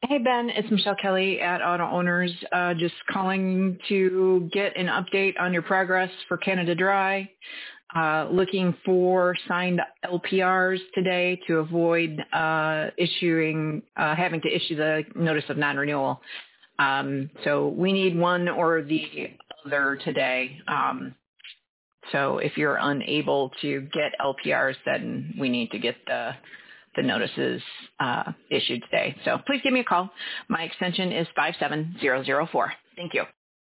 Hey, Ben, it's Michelle Kelly at Auto Owners. Just calling to get an update on your progress for Canada Dry. Looking for signed LPRs today to avoid having to issue the notice of non-renewal. So we need one or the other today. So if you're unable to get LPRs, then we need to get the notices issued today. So please give me a call. My extension is 57004. Thank you.